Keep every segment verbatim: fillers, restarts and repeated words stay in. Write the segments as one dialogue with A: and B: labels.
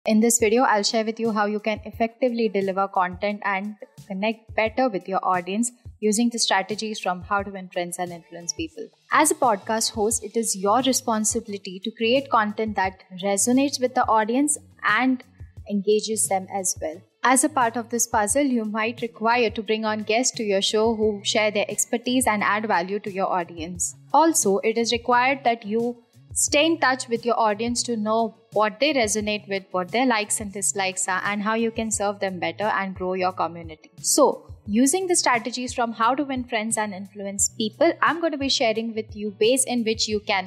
A: In this video, I'll share with you how you can effectively deliver content and connect better with your audience using the strategies from How to Win Friends and Influence People. As a podcast host, it is your responsibility to create content that resonates with the audience and engages them as well. As a part of this puzzle, you might require to bring on guests to your show who share their expertise and add value to your audience. Also, it is required that you stay in touch with your audience to know what they resonate with, what their likes and dislikes are, and how you can serve them better and grow your community. So, using the strategies from How to Win Friends and Influence People, I'm going to be sharing with you ways in which you can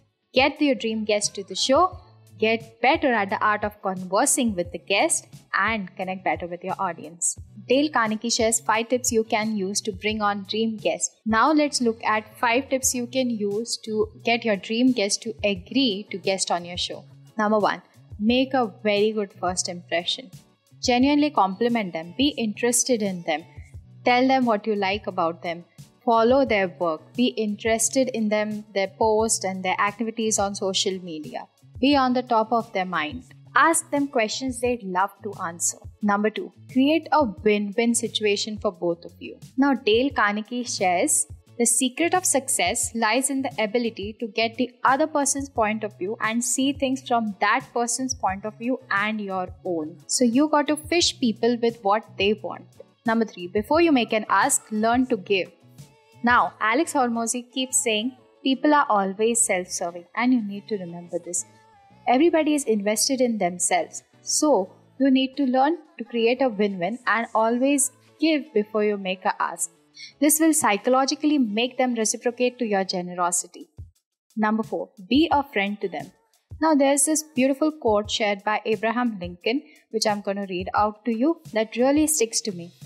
A: get your dream guest to the show, get better at the art of conversing with the guest, and connect better with your audience. Dale Carnegie shares five tips you can use to bring on dream guests. Now let's look at five tips you can use to get your dream guest to agree to guest on your show. Number one, make a very good first impression. Genuinely compliment them. Be interested in them. Tell them what you like about them. Follow their work. Be interested in them, their posts and their activities on social media. Be on the top of their mind. Ask them questions they'd love to answer. Number two, create a win-win situation for both of you. Now, Dale Carnegie shares, the secret of success lies in the ability to get the other person's point of view and see things from that person's point of view and your own. So you got to fish people with what they want. Number three, before you make an ask, learn to give. Now, Alex Hormozi keeps saying, people are always self-serving, and you need to remember this. Everybody is invested in themselves. So, you need to learn to create a win-win and always give before you make a ask. This will psychologically make them reciprocate to your generosity. Number four, be a friend to them. Now, there's this beautiful quote shared by Abraham Lincoln, which I'm going to read out to you, that really sticks to me.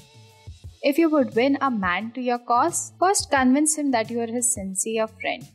A: If you would win a man to your cause, first convince him that you are his sincere friend.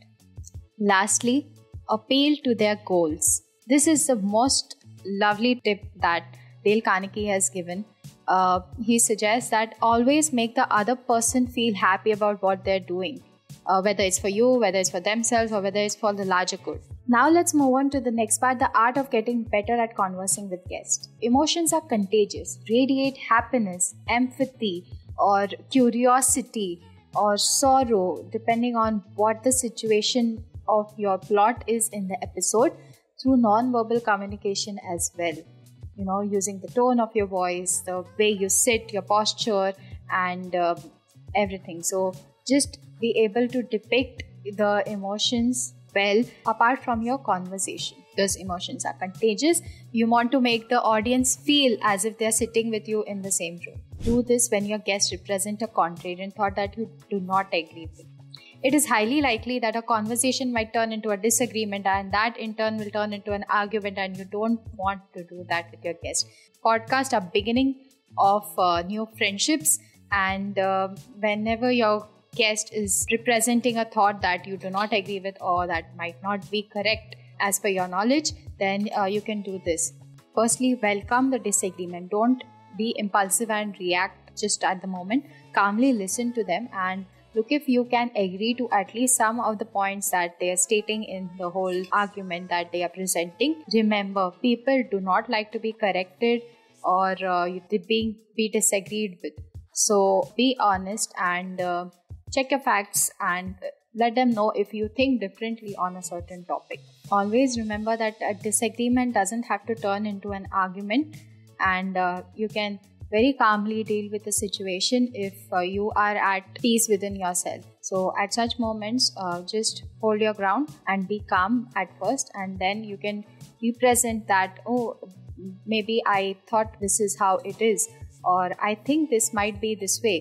A: Lastly, appeal to their goals. This is the most lovely tip that Dale Carnegie has given. Uh, he suggests that always make the other person feel happy about what they're doing, uh, whether it's for you, whether it's for themselves, or whether it's for the larger good. Now let's move on to the next part, the art of getting better at conversing with guests. Emotions are contagious. Radiate happiness, empathy, or curiosity, or sorrow, depending on what the situation of your plot is in the episode, through non-verbal communication as well. You know, using the tone of your voice, the way you sit, your posture, and uh, everything. So just be able to depict the emotions well apart from your conversation. Those emotions are contagious. You want to make the audience feel as if they're sitting with you in the same room. Do this when your guests represent a contrarian thought that you do not agree with. It is highly likely that a conversation might turn into a disagreement, and that in turn will turn into an argument, and you don't want to do that with your guest. Podcasts are beginning of uh, new friendships, and uh, whenever your guest is representing a thought that you do not agree with or that might not be correct as per your knowledge, then uh, you can do this. Firstly, welcome the disagreement. Don't be impulsive and react just at the moment. Calmly listen to them and look if you can agree to at least some of the points that they are stating in the whole argument that they are presenting. Remember, people do not like to be corrected or uh, being be disagreed with. So be honest and uh, check your facts and let them know if you think differently on a certain topic. Always remember that a disagreement doesn't have to turn into an argument, and uh, you can very calmly deal with the situation if uh, you are at peace within yourself. So at such moments, uh, just hold your ground and be calm at first, and then you can represent that, oh, maybe I thought this is how it is, or I think this might be this way.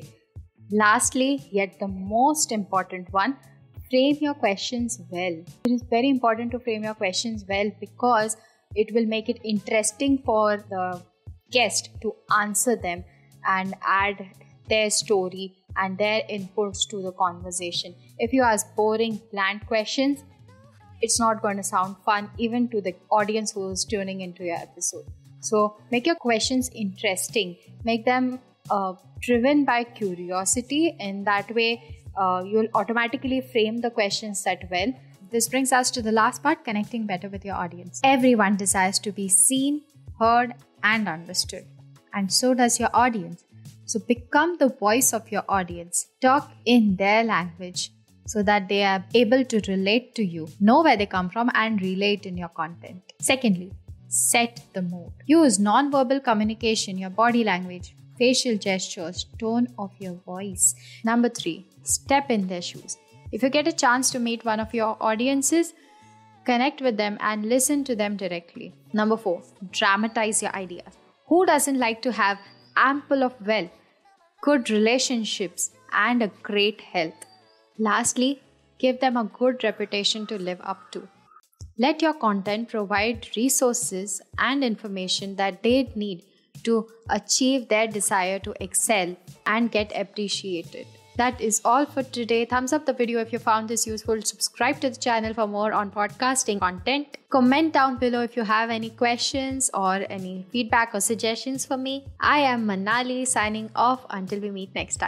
A: Lastly, yet the most important one, frame your questions well. It is very important to frame your questions well because it will make it interesting for the guest to answer them and add their story and their inputs to the conversation. If you ask boring, bland questions, it's not going to sound fun even to the audience who is tuning into your episode. So make your questions interesting. Make them uh, driven by curiosity. In that way, uh, you'll automatically frame the questions that well. This brings us to the last part, connecting better with your audience. Everyone desires to be seen, heard, and understood. And so does your audience. So become the voice of your audience. Talk in their language so that they are able to relate to you, know where they come from, and relate in your content. Secondly, set the mood. Use non-verbal communication, your body language, facial gestures, tone of your voice. Number three, step in their shoes. If you get a chance to meet one of your audiences, connect with them and listen to them directly. Number four, dramatize your ideas. Who doesn't like to have ample of wealth, good relationships, and a great health? Lastly, give them a good reputation to live up to. Let your content provide resources and information that they need to achieve their desire to excel and get appreciated. That is all for today. Thumbs up the video if you found this useful. Subscribe to the channel for more on podcasting content. Comment down below if you have any questions or any feedback or suggestions for me. I am Manali signing off until we meet next time.